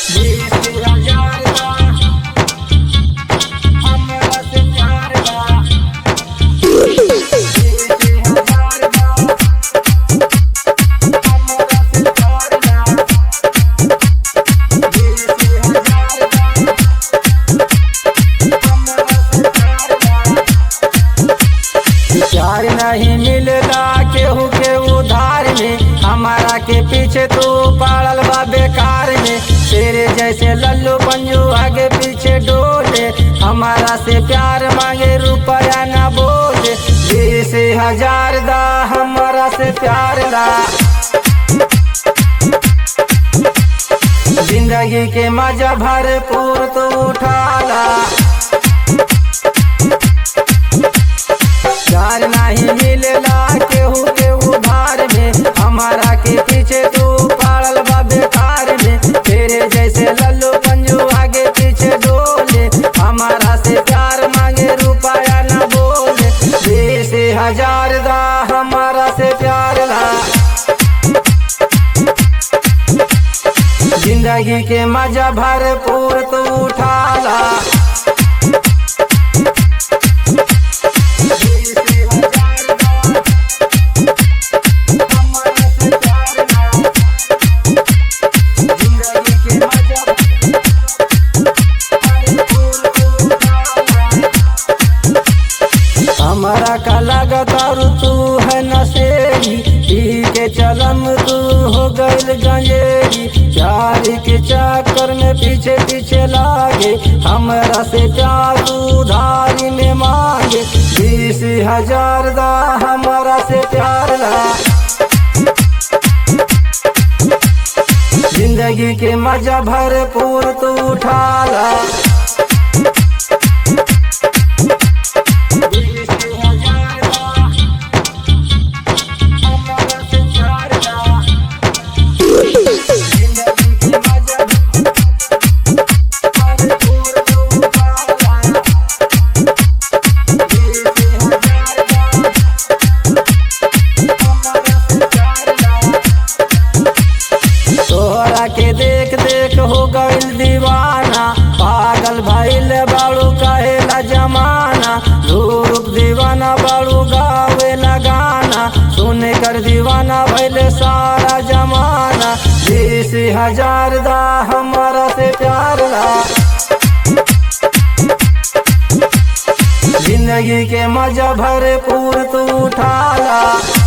प्यार नहीं मिलता केहू के उधार में, हमारा के पीछे तू पड़ल बा बेकार में। तेरे जैसे लल्लू पंजू आगे पीछे डोले, हमारा से प्यार मांगे रुपया ना बोले। 20,000 दा हमारा से प्यार दा, जिंदगी के मजा भरपूर तू उठाला। प्यार नहीं मिलेला केहू के उधार में, हमारा के पीछे तू पड़ल बा बेकार में। तेरे जैसे लल्लू पंजू आगे पीछे डोले, हमारा से प्यार मांगे रुपया ना बोले। 20,000 दा हमारा से प्यार ला, जिंदगी के मजा भरपूर तू उठाला। हमारा का लागत और तू है नशेड़ी, पी के चलम तू हो गइल गंजेरी। प्यार के चक्कर में पीछे पीछे लागे, हमारा से प्यार उधारी में मांगे। 20,000 दा हमारा से प्यार ला, जिंदगी के मजा भरपूर तू उठाला। तोहरा के देख देख हो गइल दीवाना, पागल भइल बाड़ू कहेला जमाना। रूप दीवाना बाड़ू गावेला गाना, सुन कर दीवाना भइल सारा जमाना। 20,000 दा हमारा से प्यार ला, जिंदगी के मजा भरपूर तू उठाला।